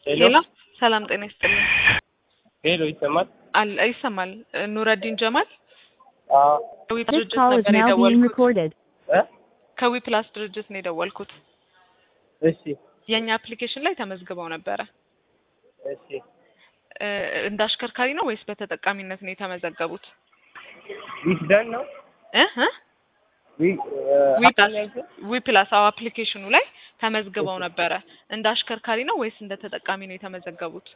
ሄሎ ሰላም ጤና ይስጥልኝ። ሄሎ ይሰማል? ይሰማል። ኑረዲን ጀማል This call is now being recorded. ከዊ ፕላስ ድርጅት ነው የደወልኩት። እሺ የኛ አፕሊኬሽን ላይ ተመዝግበው ነበረ። እሺ እንደ አሽከርካሪ ነው ወይስ በተጠቃሚነት ነው የተመዘገቡት? ዊዝዳን ነው ዊ ፕላስ አፕሊኬሽኑ ላይ ተመዝግበው ነበረ። እንደ አሽከርካሪ ነው ወይስ እንደ ተጠቃሚ ነው የተመዘገቡት?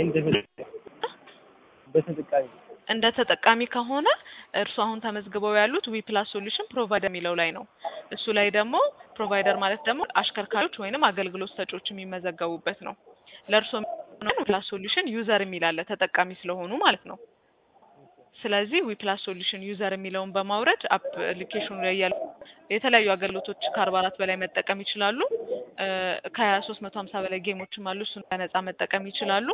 እንደ ተጠቃሚ ከሆነ እርሱ አሁን ተመዝግበው ያሉት ዊ ፕላስ ሶሉሽን ፕሮቫይደር የሚለው ላይ ነው። እሱ ላይ ደግሞ ፕሮቫይደር ማለት ደግሞ አሽከርካሪዎች ወይንም አገልግሎት ሰጪዎች የሚመዘገቡበት ነው። ለእርሱ ዊ ፕላስ ሶሉሽን ዩዘር የሚል አለ ተጠቃሚ ስለሆኑ ማለት ነው። ስለዚህ ዊ ፕላስ ሶሉሽን ዩዘር የሚለውን በማውረድ አፕሊኬሽኑ ላይ ያሉ የተለያዩ አገልግሎቶች ከ44 በላይ መጠቀም ይችላሉ። ከ350 በላይ ጌሞችም አሉ። እሱን በነፃ መጠቀም ይችላሉ።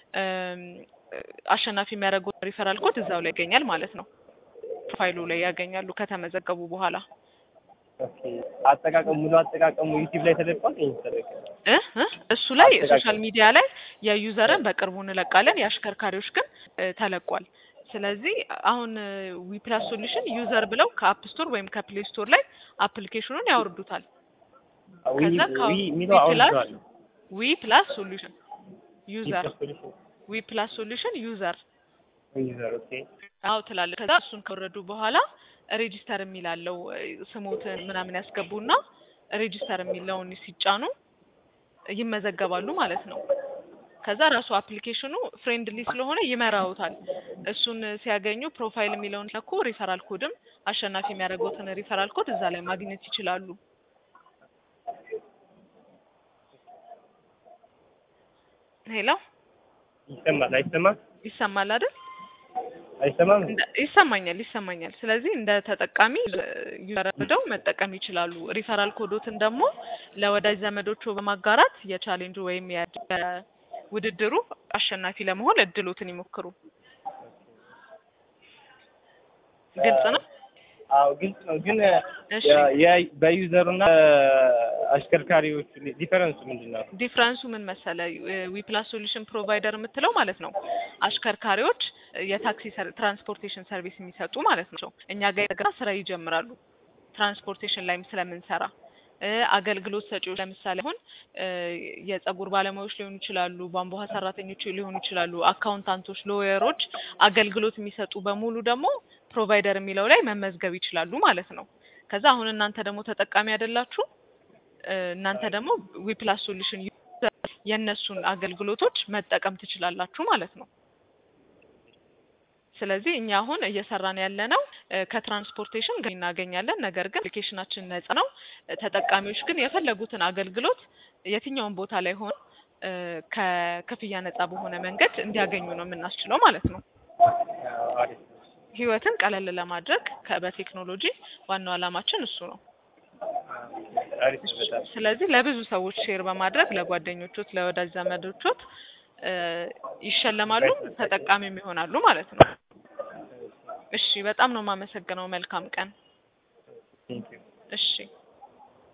አሸናፊ የሚያደርጉት ሪፈራል ኮድ እዛው ላይ ይገኛል ማለት ነው። ፕሮፋይሉ ላይ ያገኛሉ ከተመዘገቡ በኋላ። ኦኬ ሙሉ አጠቃቀሙ ዩቲዩብ ላይ ተለቋል እሱ ላይ ሶሻል ሚዲያ ላይ የዩዘርን በቅርቡ እንለቃለን። የአሽከርካሪዎች ግን ተለቋል። ስለዚህ አሁን ዊ ፕላስ ሶሉሽን ዩዘር ብለው ከአፕ ስቶር ወይም ከፕሌይ ስቶር ላይ አፕሊኬሽኑን ያወርዱታል። ከዛ ዊ ፕላስ ሶሉሽን ዩዘር ዊ ፕላስ ሶሉሽን ዩዘር ኦኬ አው ትላለህ። ከዛ እሱን ከወረዱ በኋላ ሬጂስተር የሚላለው ስሞትን ምናምን ያስገቡና ሬጂስተር የሚለውን ሲጫኑ ይመዘገባሉ ማለት ነው። ከዛ ራሱ አፕሊኬሽኑ ፍሬንድሊ ስለሆነ ይመራውታል። እሱን ሲያገኙ ፕሮፋይል የሚለውን ለኩ ሪፈራል ኮድም አሸናፊ የሚያደርጉትን ሪፈራል ኮድ እዛ ላይ ማግኘት ይችላሉ። ሄሎ ይሰማል አይሰማም? ይሰማል አይደል? አይሰማም? ይሰማኛል። ስለዚህ እንደ ተጠቃሚ ይረዳው መጠቀም ይችላሉ። ሪፈራል ኮዶትን ደግሞ ለወዳጅ ዘመዶቹ በማጋራት የቻሌንጁ ወይም የውድድሩ አሸናፊ ለመሆን እድሎትን ይሞክሩ። ግልጽ ነው? አዎ ግልጽ ነው። ግን በዩዘሩና አሽከርካሪዎች ዲፈረንሱ ምንድነው? ዲፈረንሱ ምን መሰለ? ዊ ፕላስ ሶሉሽን ፕሮቫይደር የምትለው ማለት ነው አሽከርካሪዎች የታክሲ ትራንስፖርቴሽን ሰርቪስ የሚሰጡ ማለት ነው። እኛ ጋር የተገራ ስራ ይጀምራሉ። ትራንስፖርቴሽን ላይም ስለምንሰራ አገልግሎት ሰጪዎች ለምሳሌ አሁን የጸጉር ባለሙያዎች ሊሆኑ ይችላሉ፣ ቧንቧ ሰራተኞች ሊሆኑ ይችላሉ፣ አካውንታንቶች፣ ሎየሮች አገልግሎት የሚሰጡ በሙሉ ደግሞ ፕሮቫይደር የሚለው ላይ መመዝገብ ይችላሉ ማለት ነው። ከዛ አሁን እናንተ ደግሞ ተጠቃሚ አይደላችሁ። እናንተ ደግሞ ዊ ፕላስ ሶሉሽን የነሱን አገልግሎቶች መጠቀም ትችላላችሁ ማለት ነው። ስለዚህ እኛ አሁን እየሰራን ያለነው ከትራንስፖርቴሽን ጋር እናገኛለን። ነገር ግን አፕሊኬሽናችን ነፃ ነው። ተጠቃሚዎች ግን የፈለጉትን አገልግሎት የትኛውን ቦታ ላይ ሆነ ከክፍያ ነፃ በሆነ መንገድ እንዲያገኙ ነው የምናስችለው ማለት ነው። ህይወትን ቀለል ለማድረግ በቴክኖሎጂ ዋናው አላማችን እሱ ነው። ስለዚህ ለብዙ ሰዎች ሼር በማድረግ ለጓደኞቹት፣ ለወዳጅ ዘመዶቹት ይሸለማሉ፣ ተጠቃሚም ይሆናሉ ማለት ነው። እሺ በጣም ነው የማመሰግነው። መልካም ቀን። እሺ